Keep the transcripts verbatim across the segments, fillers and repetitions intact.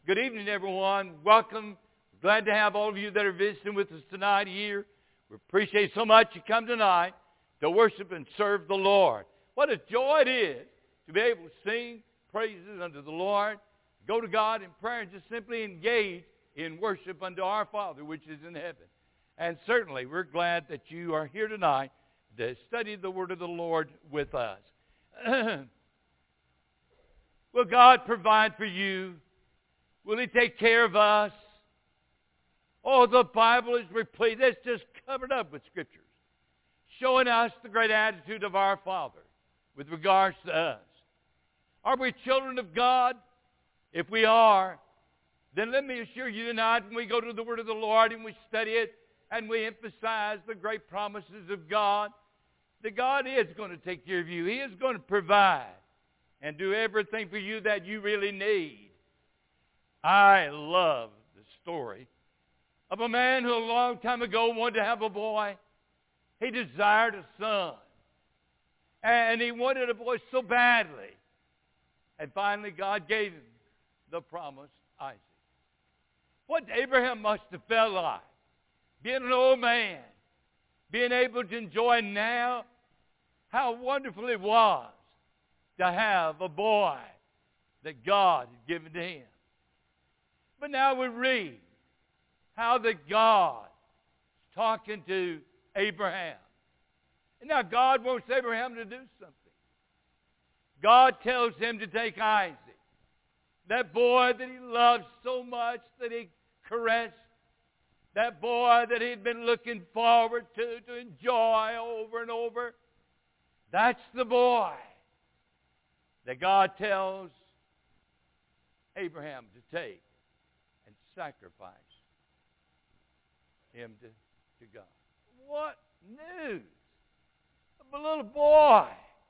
Good evening, everyone. Welcome. Glad to have all of you that are visiting with us tonight here. We appreciate so much you come tonight to worship and serve the Lord. What a joy it is to be able to sing praises unto the Lord, go to God in prayer, and just simply engage in worship unto our Father which is in heaven. And certainly we're glad that you are here tonight to study the Word of the Lord with us. Will God provide for you? Will He take care of us? Oh, the Bible is replete. It's just covered up with Scriptures showing us the great attitude of our Father with regards to us. Are we children of God? If we are, then let me assure you tonight when we go to the Word of the Lord and we study it and we emphasize the great promises of God, that God is going to take care of you. He is going to provide and do everything for you that you really need. I love the story of a man who a long time ago wanted to have a boy. He desired a son. And he wanted a boy so badly. And finally God gave him the promised Isaac. What Abraham must have felt like, being an old man, being able to enjoy now how wonderful it was to have a boy that God had given to him. But now we read how that God is talking to Abraham. And now God wants Abraham to do something. God tells him to take Isaac, that boy that he loved so much that he caressed, that boy that he'd been looking forward to, to enjoy over and over. That's the boy that God tells Abraham to take and sacrifice him to, to God. What news of a little boy.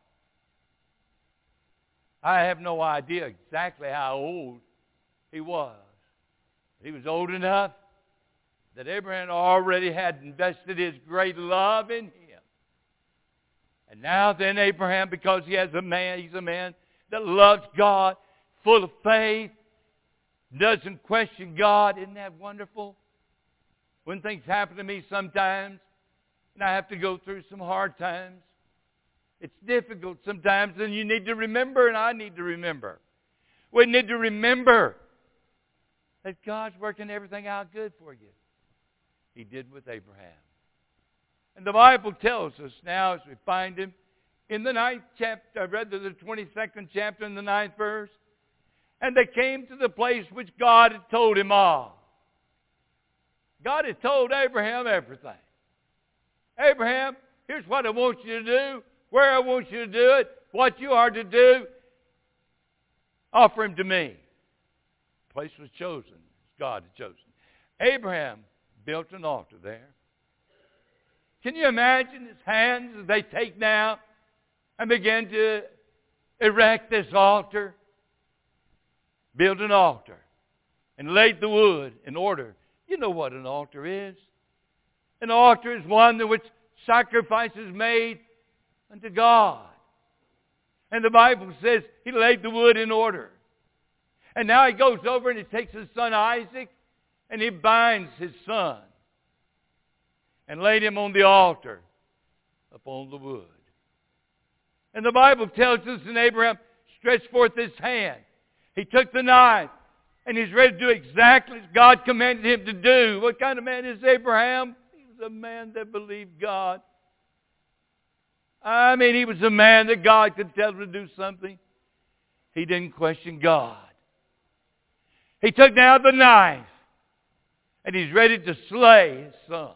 I have no idea exactly how old he was. He was old enough that Abraham already had invested his great love in him. And now then Abraham, because he has a man, he's a man that loves God, full of faith, doesn't question God. Isn't that wonderful? When things happen to me sometimes, and I have to go through some hard times, it's difficult sometimes, and you need to remember, and I need to remember. We need to remember that God's working everything out good for you. He did with Abraham. And the Bible tells us now as we find him in the ninth chapter, I read the twenty-second chapter in the ninth verse, and they came to the place which God had told him of. God had told Abraham everything. Abraham, here's what I want you to do, where I want you to do it, what you are to do. Offer him to me. The place was chosen. God had chosen. Abraham built an altar there. Can you imagine his hands as they take now and begin to erect this altar? Build an altar and laid the wood in order. You know what an altar is. An altar is one in which sacrifice is made unto God. And the Bible says he laid the wood in order. And now he goes over and he takes his son Isaac and he binds his son and laid him on the altar upon the wood. And the Bible tells us that Abraham stretched forth his hand. He took the knife and he's ready to do exactly as God commanded him to do. What kind of man is Abraham? He was a man that believed God. I mean, he was a man that God could tell him to do something. He didn't question God. He took now the knife and he's ready to slay his son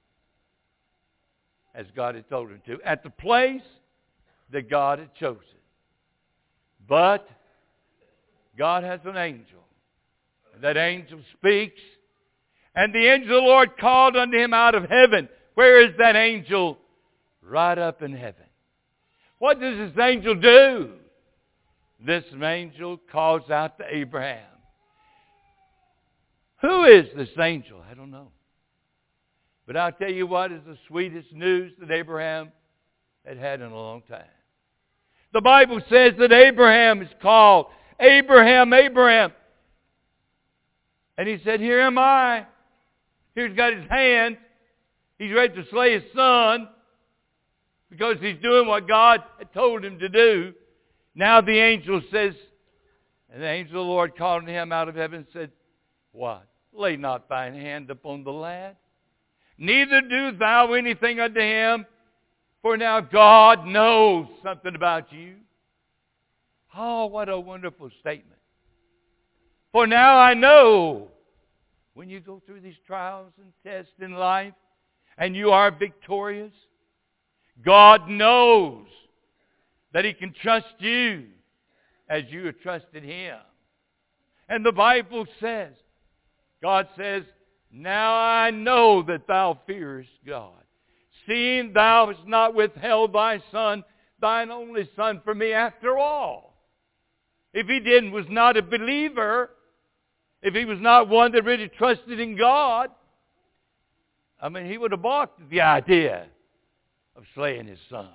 as God had told him to, at the place that God had chosen. But God has an angel. And that angel speaks. And the angel of the Lord called unto him out of heaven. Where is that angel? Right up in heaven. What does this angel do? This angel calls out to Abraham. Who is this angel? I don't know. But I'll tell you what is the sweetest news that Abraham had had in a long time. The Bible says that Abraham is called Abraham, Abraham. And he said, here am I. Here's got his hand. He's ready to slay his son because he's doing what God had told him to do. Now the angel says, and the angel of the Lord called him out of heaven and said, what? Lay not thine hand upon the lad, neither do thou anything unto him, for now God knows something about you. Oh, what a wonderful statement. For now I know, when you go through these trials and tests in life, and you are victorious, God knows that He can trust you as you have trusted Him. And the Bible says, God says, now I know that thou fearest God, seeing thou hast not withheld thy son, thine only son, from me. After all, if he didn't, was not a believer, if he was not one that really trusted in God, I mean, he would have balked at the idea of slaying his son.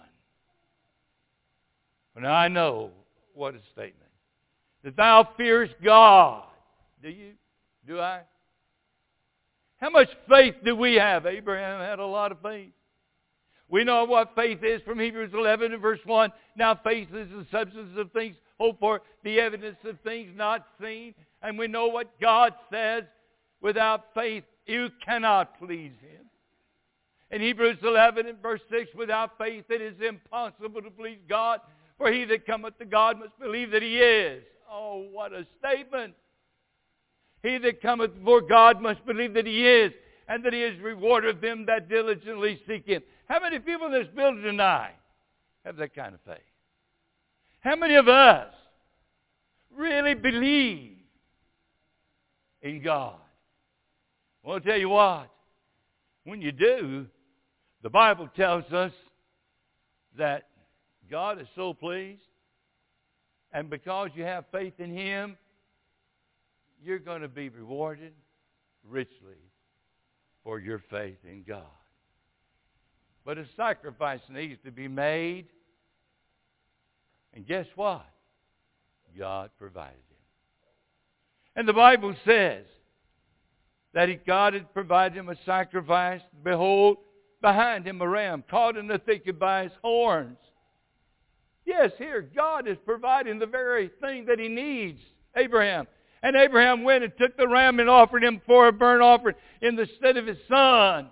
But now I know, what a statement, that thou fearest God. Do you? Do I? How much faith do we have? Abraham had a lot of faith. We know what faith is from Hebrews eleven and verse one. Now faith is the substance of things hoped for, the evidence of things not seen. And we know what God says. Without faith, you cannot please Him. In Hebrews eleven and verse six, without faith it is impossible to please God. For he that cometh to God must believe that He is. Oh, what a statement. He that cometh before God must believe that He is, and that He is rewarder of them that diligently seek Him. How many people in this building tonight have that kind of faith? How many of us really believe in God? Well, I'll tell you what. When you do, the Bible tells us that God is so pleased, and because you have faith in Him, you're going to be rewarded richly for your faith in God. But a sacrifice needs to be made. And guess what? God provided it. And the Bible says that he, God had provided him a sacrifice. Behold, behind him a ram caught in the thicket by his horns. Yes, here, God is providing the very thing that he needs, Abraham. And Abraham went and took the ram and offered him for a burnt offering in the stead of his son.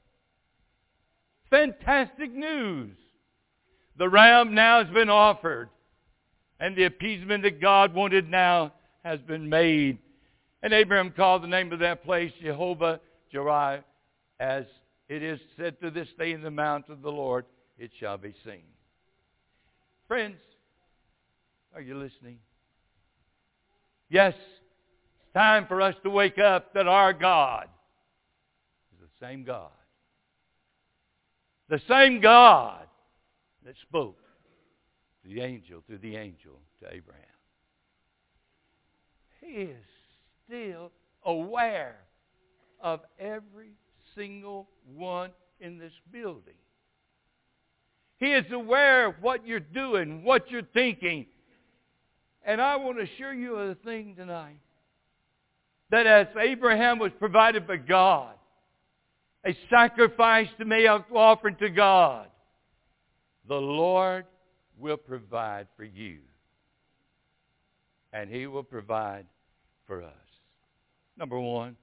Fantastic news. The ram now has been offered. And the appeasement that God wanted now has been made. And Abraham called the name of that place Jehovah Jireh, as it is said to this day in the mount of the Lord, it shall be seen. Friends, are you listening? Yes, it's time for us to wake up that our God is the same God. The same God that spoke to the angel, through the angel to Abraham. He is still aware of every single one in this building. He is aware of what you're doing, what you're thinking. And I want to assure you of the thing tonight, that as Abraham was provided by God, a sacrifice to be offered to God, the Lord will provide for you. And He will provide for us. Number one,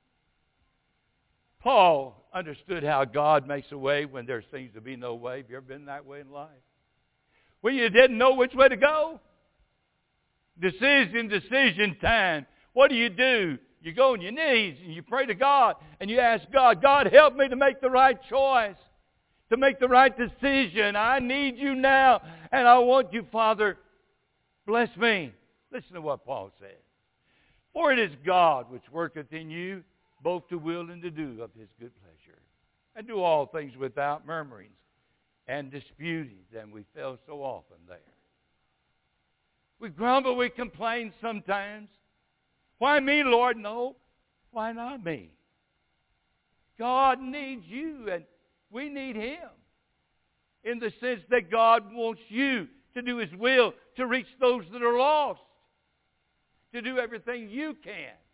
Paul understood how God makes a way when there seems to be no way. Have you ever been that way in life? When you didn't know which way to go? Decision, decision time. What do you do? You go on your knees and you pray to God and you ask God, God, help me to make the right choice, to make the right decision. I need you now and I want you, Father. Bless me. Listen to what Paul said. For it is God which worketh in you both to will and to do of His good pleasure. And do all things without murmurings and disputings. And we fail so often there. We grumble, we complain sometimes. Why me, Lord? No. Why not me? God needs you and we need Him. In the sense that God wants you to do His will, to reach those that are lost. To do everything you can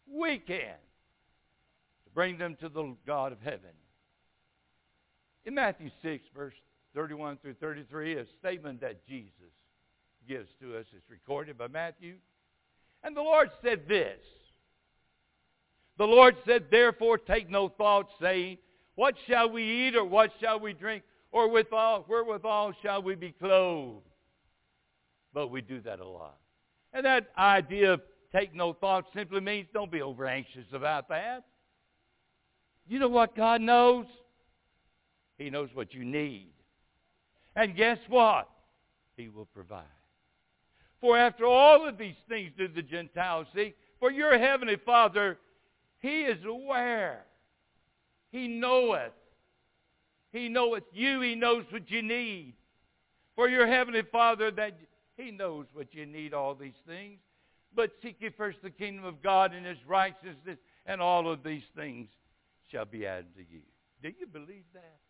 we can, to bring them to the God of heaven. In Matthew six, verse thirty-one through thirty-three, a statement that Jesus gives to us is recorded by Matthew. And the Lord said this. The Lord said, therefore take no thought, saying, what shall we eat, or what shall we drink, or withal, wherewithal shall we be clothed? But we do that a lot. And that idea of take no thought simply means don't be over anxious about that. You know what God knows? He knows what you need. And guess what? He will provide. For after all of these things do the Gentiles seek, for your heavenly Father, He is aware. He knoweth. He knoweth you. He knows what you need. For your heavenly Father, that He knows what you need, all these things. But seek ye first the kingdom of God and His righteousness, and all of these things shall be added to you. Do you believe that?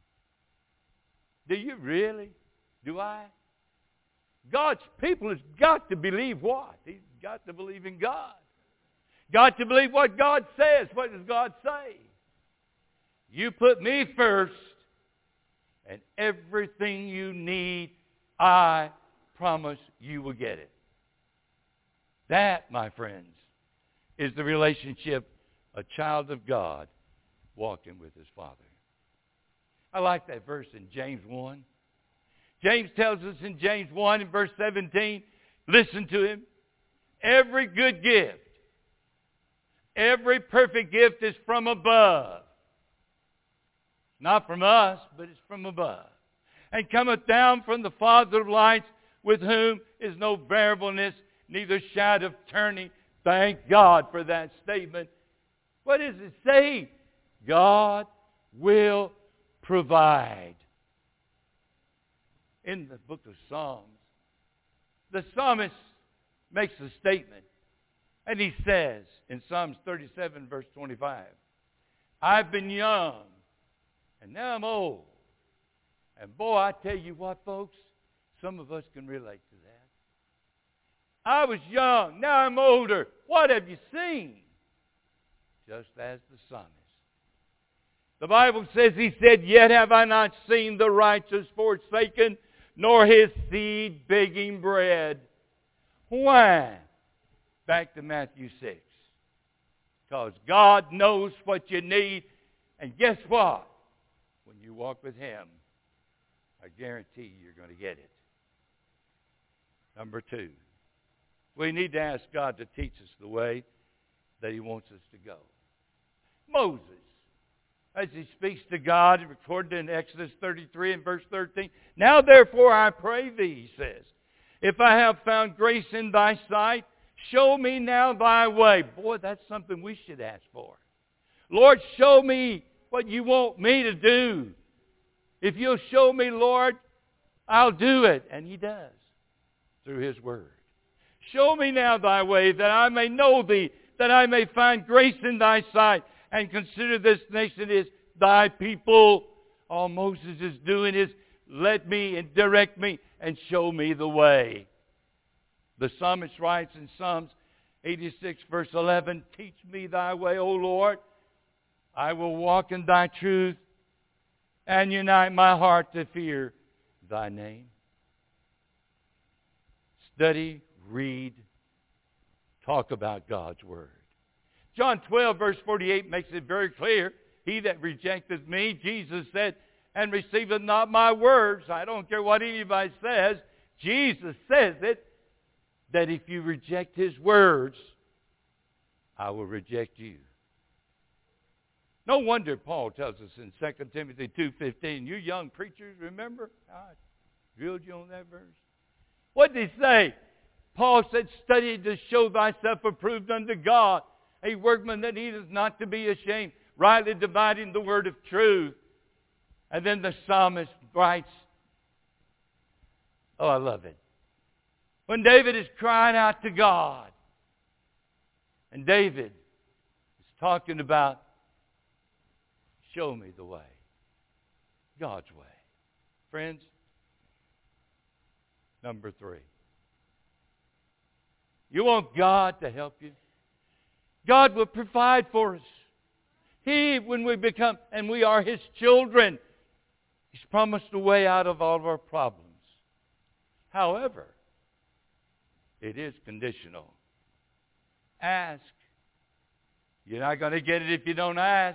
Do you really? Do I? God's people has got to believe what? He's got to believe in God. Got to believe what God says. What does God say? You put me first, and everything you need, I promise you will get it. That, my friends, is the relationship a child of God walking with his Father. I like that verse in James one. James tells us in James one and verse seventeen, listen to him. Every good gift, every perfect gift is from above. Not from us, but it's from above. And cometh down from the Father of lights, with whom is no variableness, neither shadow of turning. Thank God for that statement. What does it say? God will provide. In the book of Psalms, the psalmist makes a statement. And he says in Psalms thirty-seven, verse twenty-five, I've been young, and now I'm old. And boy, I tell you what, folks, some of us can relate to that. I was young, now I'm older. What have you seen? Just as the psalmist. The Bible says, he said, yet have I not seen the righteous forsaken, nor his seed begging bread. Why? Back to Matthew six. Because God knows what you need. And guess what? When you walk with Him, I guarantee you're going to get it. Number two, we need to ask God to teach us the way that He wants us to go. Moses, as he speaks to God, recorded in Exodus thirty-three and verse thirteen. Now therefore I pray thee, he says, if I have found grace in thy sight, show me now thy way. Boy, that's something we should ask for. Lord, show me what you want me to do. If you'll show me, Lord, I'll do it. And He does, through His Word. Show me now thy way, that I may know thee, that I may find grace in thy sight, and consider this nation is thy people. All Moses is doing is let me and direct me and show me the way. The psalmist writes in Psalms eighty-six, verse eleven, teach me thy way, O Lord. I will walk in thy truth and unite my heart to fear thy name. Study, read, talk about God's Word. John twelve, verse forty-eight makes it very clear. He that rejecteth me, Jesus said, and receiveth not my words. I don't care what anybody says. Jesus says it, that if you reject His words, I will reject you. No wonder Paul tells us in Second Timothy two fifteen, you young preachers, remember? I drilled you on that verse. What did he say? Paul said, study to show thyself approved unto God, a workman that needeth not to be ashamed, rightly dividing the word of truth. And then the psalmist writes, oh, I love it. When David is crying out to God, and David is talking about, show me the way, God's way. Friends, number three. You want God to help you? God will provide for us. He, when we become, and we are His children, He's promised a way out of all of our problems. However, it is conditional. Ask. You're not going to get it if you don't ask.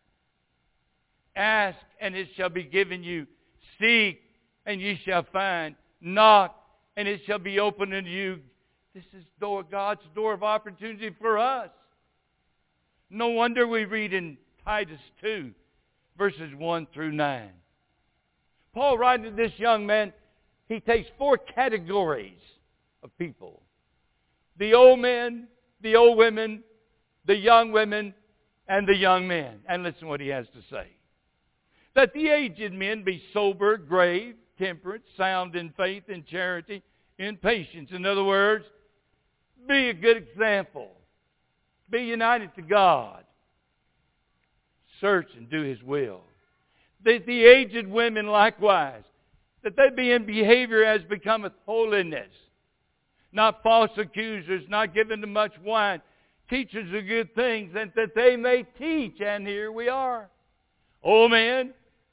Ask, and it shall be given you. Seek, and ye shall find. Knock, and it shall be opened unto you. This is door, God's door of opportunity for us. No wonder we read in Titus two, verses one through nine. Paul, writing to this young man, he takes four categories of people. The old men, the old women, the young women, and the young men. And listen what he has to say. That the aged men be sober, grave, temperate, sound in faith, in charity, in patience. In other words, be a good example. Be united to God. Search and do His will. That the aged women likewise, that they be in behavior as becometh holiness. Not false accusers, not given to much wine, teachers of good things, and that they may teach. And here we are. Oh men,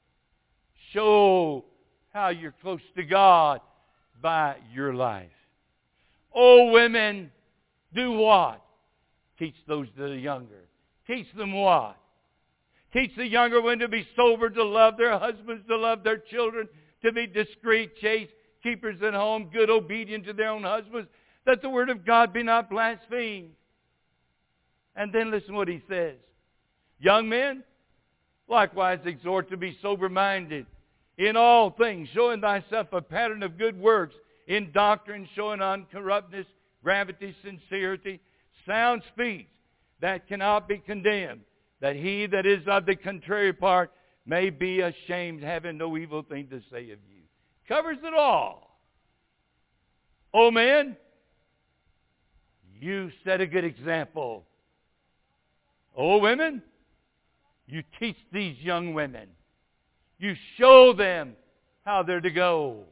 show how you're close to God by your life. Oh women, do what? Teach those that are younger. Teach them what? Teach the younger women to be sober, to love their husbands, to love their children, to be discreet, chaste, keepers at home, good, obedient to their own husbands, that the word of God be not blasphemed. And then listen what he says. Young men, likewise exhort to be sober-minded in all things, showing thyself a pattern of good works, in doctrine, showing uncorruptness, gravity, sincerity, sound speech that cannot be condemned, that he that is of the contrary part may be ashamed, having no evil thing to say of you. Covers it all. Oh men, you set a good example. Oh women, you teach these young women. You show them how they're to go.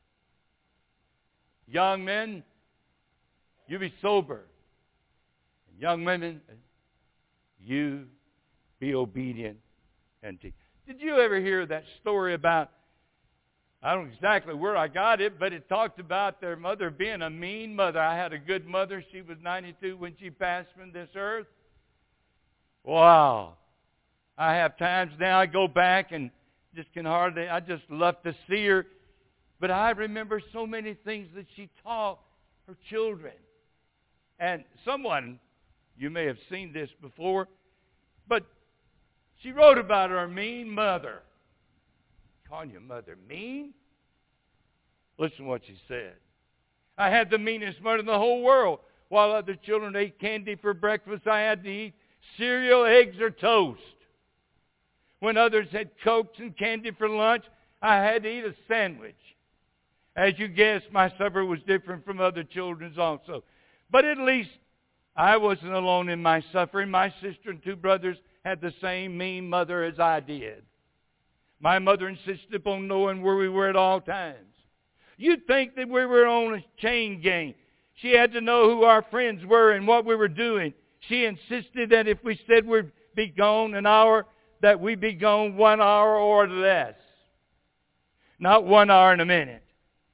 Young men, you be sober. And young women, you be obedient and teach. Did you ever hear that story about, I don't know exactly where I got it, but it talked about their mother being a mean mother. I had a good mother. She was ninety-two when she passed from this earth. Wow. I have times now I go back and just can hardly, I just love to see her. But I remember so many things that she taught her children. And someone, you may have seen this before, but she wrote about her mean mother. Calling your mother mean? Listen what she said. I had the meanest mother in the whole world. While other children ate candy for breakfast, I had to eat cereal, eggs, or toast. When others had Cokes and candy for lunch, I had to eat a sandwich. As you guessed, my supper was different from other children's also. But at least I wasn't alone in my suffering. My sister and two brothers had the same mean mother as I did. My mother insisted upon knowing where we were at all times. You'd think that we were on a chain gang. She had to know who our friends were and what we were doing. She insisted that if we said we'd be gone an hour, that we be gone one hour or less. Not one hour and a minute.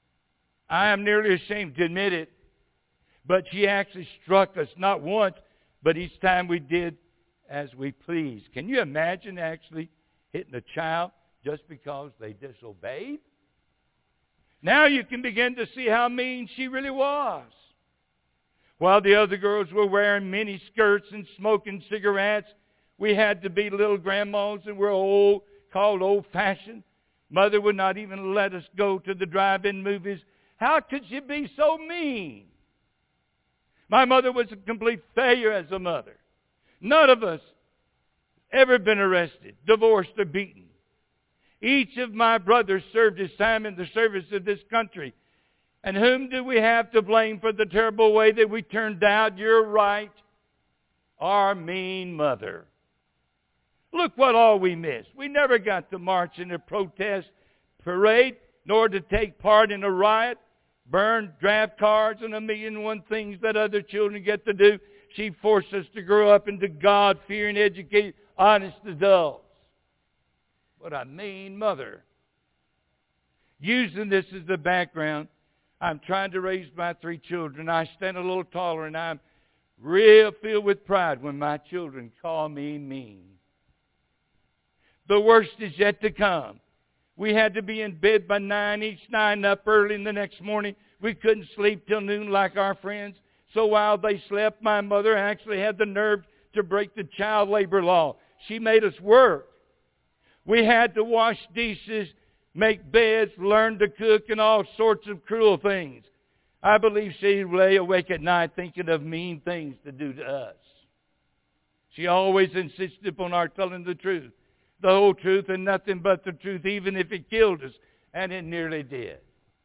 I am nearly ashamed to admit it. But she actually struck us not once, but each time we did as we pleased. Can you imagine actually hitting a child just because they disobeyed? Now you can begin to see how mean she really was. While the other girls were wearing mini skirts and smoking cigarettes, we had to be little grandmas and we're old, called old-fashioned. Mother would not even let us go to the drive-in movies. How could she be so mean? My mother was a complete failure as a mother. None of us ever been arrested, divorced, or beaten. Each of my brothers served his time in the service of this country. And whom do we have to blame for the terrible way that we turned out? You're right. Our mean mother. Look what all we missed. We never got to march in a protest parade, nor to take part in a riot, burn draft cards, and a million and one things that other children get to do. she forced us to grow up into God-fearing, educated, honest adults. What a mean mother. Using this as the background, I'm trying to raise my three children. I stand a little taller, and I'm real filled with pride when my children call me mean. The worst is yet to come. We had to be in bed by nine each night and up early in the next morning. We couldn't sleep till noon like our friends. So while they slept, my mother actually had the nerve to break the child labor law. She made us work. We had to wash dishes, make beds, learn to cook, and all sorts of cruel things. I believe she lay awake at night thinking of mean things to do to us. She always insisted upon our telling the truth, the whole truth and nothing but the truth, even if it killed us, and it nearly did.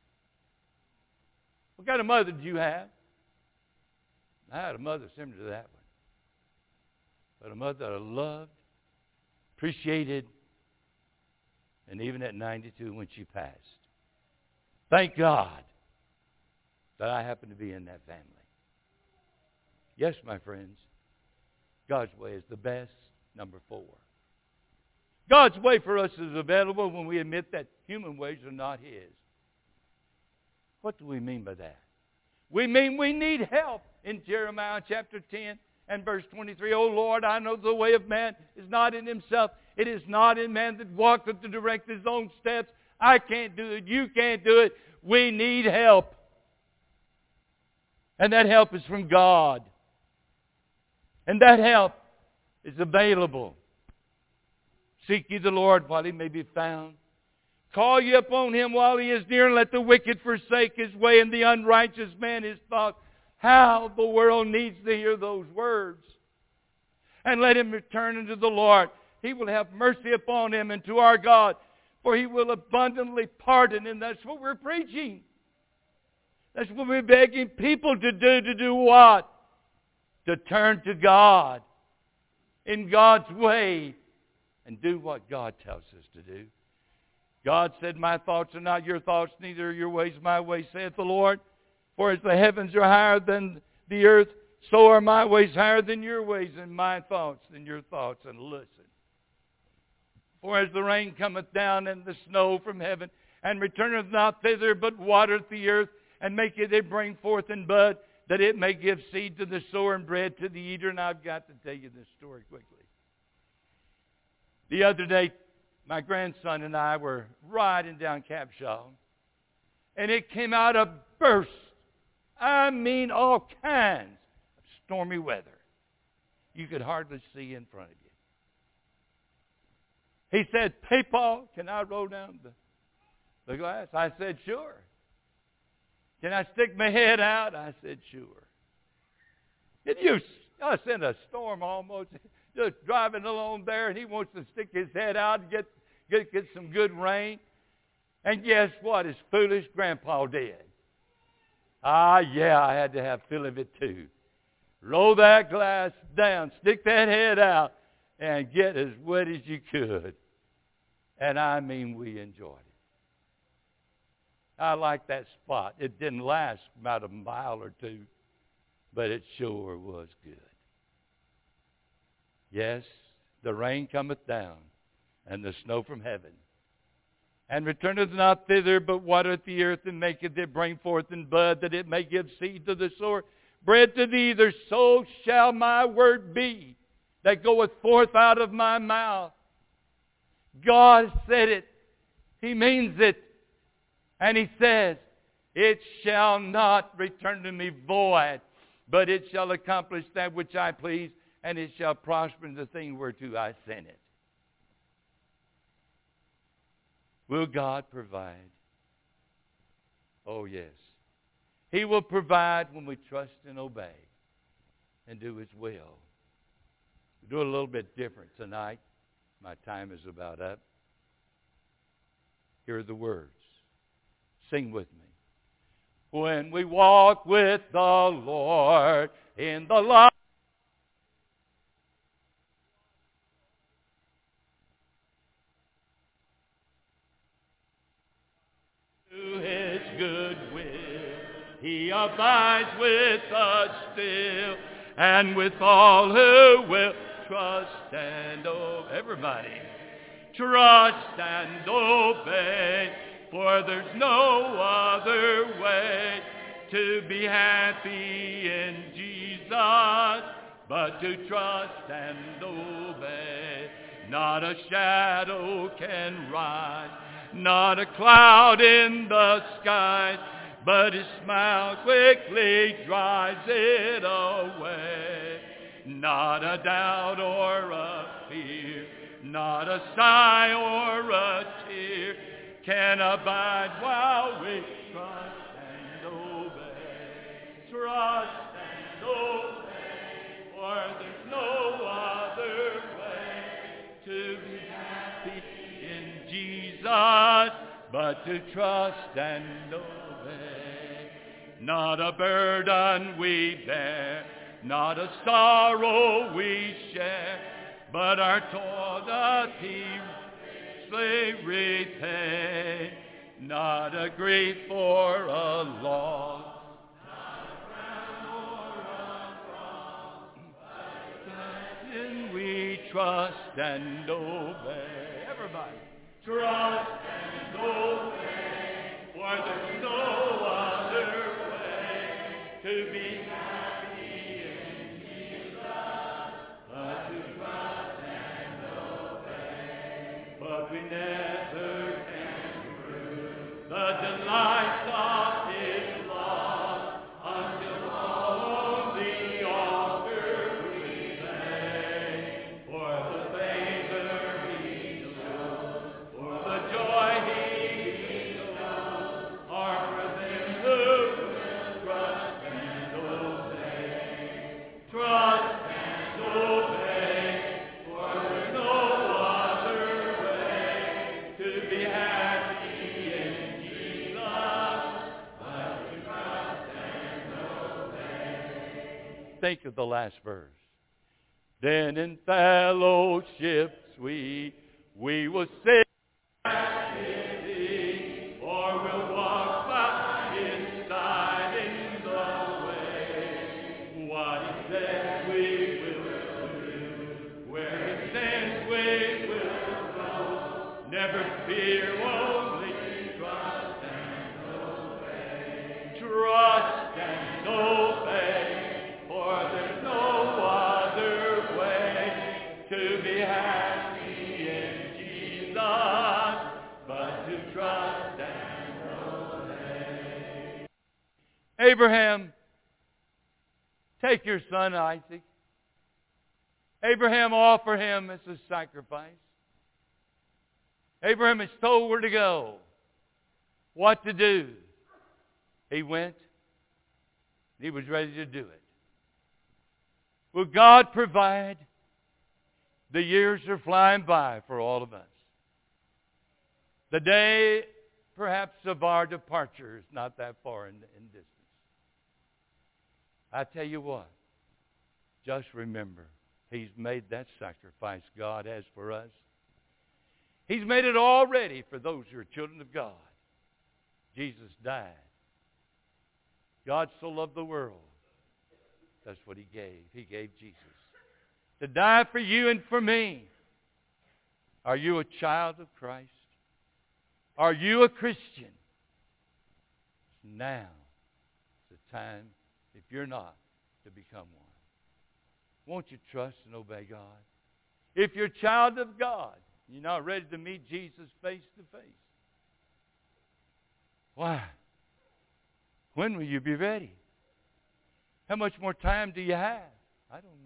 What kind of mother did you have? I had a mother similar to that one. But a mother that I loved, appreciated, and even at ninety-two when she passed. Thank God that I happen to be in that family. Yes, my friends, God's way is the best. Number four. God's way for us is available when we admit that human ways are not His. What do we mean by that? We mean we need help. In Jeremiah chapter ten and verse twenty-three, O Lord, I know the way of man is not in himself. It is not in man that walketh to direct his own steps. I can't do it. You can't do it. We need help. And that help is from God. And that help is available. Seek ye the Lord while He may be found. Call ye upon Him while He is near, and let the wicked forsake his way, and the unrighteous man his thoughts. How the world needs to hear those words. And let him return unto the Lord. He will have mercy upon him and to our God, for He will abundantly pardon. And that's what we're preaching. That's what we're begging people to do. To do what? To turn to God in God's way and do what God tells us to do. God said, my thoughts are not your thoughts, neither are your ways my ways, saith the Lord. For as the heavens are higher than the earth, so are my ways higher than your ways, and my thoughts than your thoughts. And listen. For as the rain cometh down and the snow from heaven, and returneth not thither, but watereth the earth, and maketh it bring forth and bud, that it may give seed to the sower and bread to the eater. And I've got to tell you this story quickly. The other day, my grandson and I were riding down Capshaw, and it came out a burst. I mean all kinds of stormy weather. You could hardly see in front of you. He said, hey, Paul, can I roll down the, the glass? I said, sure. Can I stick my head out? I said, sure. Did you, I sent a storm almost, just driving along there, and he wants to stick his head out and get, get, get some good rain. And guess what? His foolish grandpa did. Ah, yeah, I had to have feel of it too. Roll that glass down, stick that head out, and get as wet as you could. And I mean, we enjoyed it. I like that spot. It didn't last about a mile or two, but it sure was good. Yes, the rain cometh down, and the snow from heaven, and returneth not thither, but watereth the earth, and maketh it bring forth and bud, that it may give seed to the sower, bread to the eater. So shall my word be that goeth forth out of my mouth. God said it. He means it. And He says, it shall not return to me void, but it shall accomplish that which I please, and it shall prosper in the thing whereto I sent it. Will God provide? Oh, yes. He will provide when we trust and obey and do His will. We'll do it a little bit different tonight. My time is about up. Here are the words. Sing with me. When we walk with the Lord in the light, to His good will, He abides with us still, and with all who will trust and obey. Everybody. Trust and obey, for there's no other way to be happy in Jesus but to trust and obey. Not a shadow can rise, not a cloud in the sky, but His smile quickly drives it away. Not a doubt or a fear, not a sigh or a tear can abide while we trust and obey. Trust and obey, for there's no other way to be happy in Jesus but to trust and obey. Not a burden we bear, not a sorrow we share, but our toil doth He richly repay. Not a grief or a loss, not a crown or a cross, but in we trust and obey. Everybody, trust and obey, for there's no other way to be happy in Jesus but to trust and obey. But we never can prove the delights of His love until on the altar we lay. For the favor He shows, for the joy He bestows, are for them who will trust and obey. Trust and obey, for there's no other way to be happy in Jesus but to trust and obey. Think of the last verse. Then in fellowship sweet we will sit at His feet, or we'll walk by His side in the way. What He says we will do, where He sends we will go. Never fear, only trust and obey. Trust and obey, for there's no other way to be happy in Jesus but to trust and obey. Abraham, take your son Isaac. Abraham, offer him as a sacrifice. Abraham is told where to go, what to do. He went. He was ready to do it. Will God provide? The years are flying by for all of us. The day, perhaps, of our departure is not that far in, in distance. I tell you what, just remember, He's made that sacrifice God has for us. He's made it already for those who are children of God. Jesus died. God so loved the world. That's what He gave. He gave Jesus to die for you and for me. Are you a child of Christ? Are you a Christian? Now is the time, if you're not, to become one. Won't you trust and obey God? If you're a child of God, you're not ready to meet Jesus face to face. Why? When will you be ready? How much more time do you have? I don't know.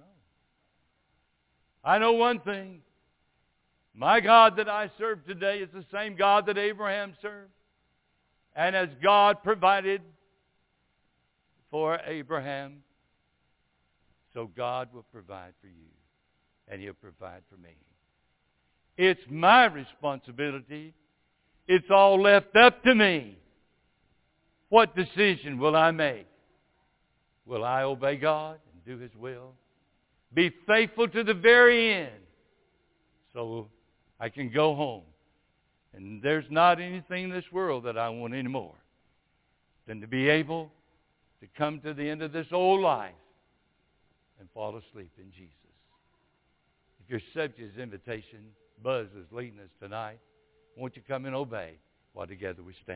I know one thing. My God that I serve today is the same God that Abraham served. And as God provided for Abraham, so God will provide for you. And He'll provide for me. It's my responsibility. It's all left up to me. What decision will I make? Will I obey God and do His will? Be faithful to the very end so I can go home. And there's not anything in this world that I want anymore than to be able to come to the end of this old life and fall asleep in Jesus. If you're subject to his invitation, Buzz is leading us tonight. Won't you come and obey while together we stand?